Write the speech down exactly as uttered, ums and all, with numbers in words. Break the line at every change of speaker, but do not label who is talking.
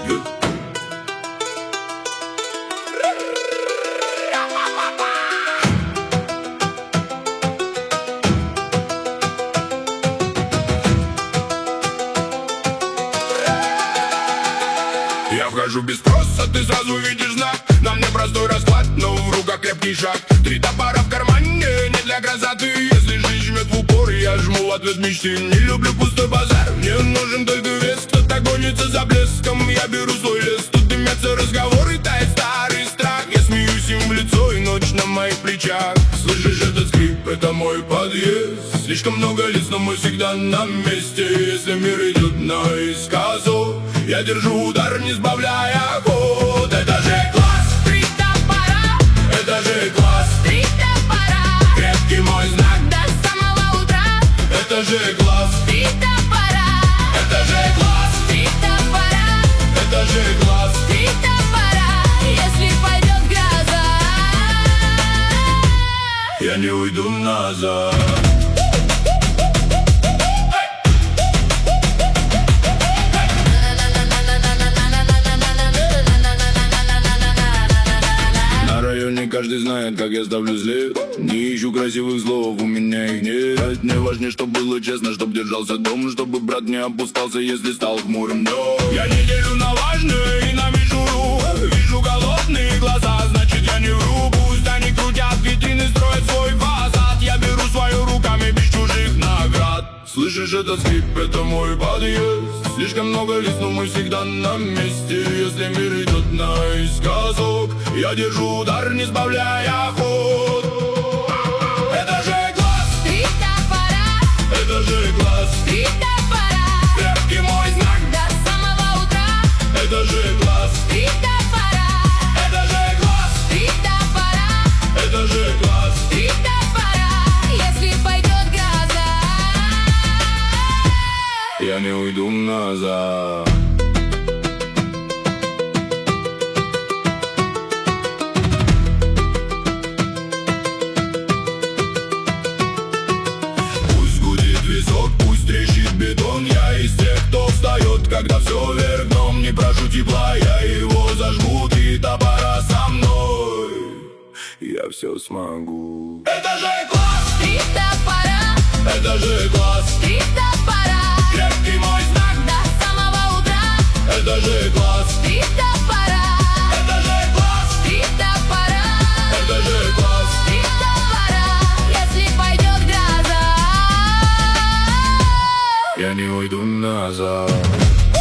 Я вхожу без спроса, ты сразу видишь знак. На мне простой расклад, но в руках крепкий шаг. Три топора в кармане, не для красоты. Если жизнь жмет в упор, я жму в ответ мечты. Не люблю пустой базар, мне нужен только вес. Кто-то гонится за блеском, я беру свой лес. Тут дымятся разговоры, тает старый страх. Я смеюсь им в лицо, и ночь на моих плечах. Слышишь этот скрип, это мой подъезд. Слишком много лиц, но мы всегда на месте. Если мир идет наискосок, я держу удар, не сбавляя ход. Это же класс!
Три топора!
Это же класс!
Три топора!
Крепкий мой знак
до самого утра!
Это же класс!
Три топора!
Это же класс!
Три топора!
Это же класс!
Три топора! Если пойдет гроза,
Я не уйду назад. Каждый знает, как я ставлю след. Не ищу красивых слов, у меня их нет. Мне важнее, чтоб было честно, чтоб держался дом, чтобы брат не опускался, если стал хмурым дом. Я не делю на важное и на мишуру. Вижу голодные глаза, значит я не вру. Пусть они крутят витрины, строят свой фасад. Я беру свою руками без чужих наград. Слышишь этот скрип, это мой подъезд. Слишком много лиц, но мы всегда на месте. Если мир идет наискосок, я держу удар, не сбавляя ход. Это же класс!
три топора!
Это же класс!
Три топора!
Крепкий мой знак
до самого утра!
Это же класс!
Три топора!
Это же класс!
Три топора!
Это же класс!
Три топора! Если пойдет гроза,
Я не уйду назад. Пусть трещит бетон, я из тех, кто встает, когда все вверх дном. Не прошу тепла, я его зажгу. Три топора со мной, я все смогу. Это же класс!
три топора!
Это же класс!
Три топора!
Крепкий мой знак
до самого утра!
Это же класс!
Три топора!
Это же класс!
Три топора!
Это же класс!
Три топора! Если пойдет гроза,
Я не уйду назад.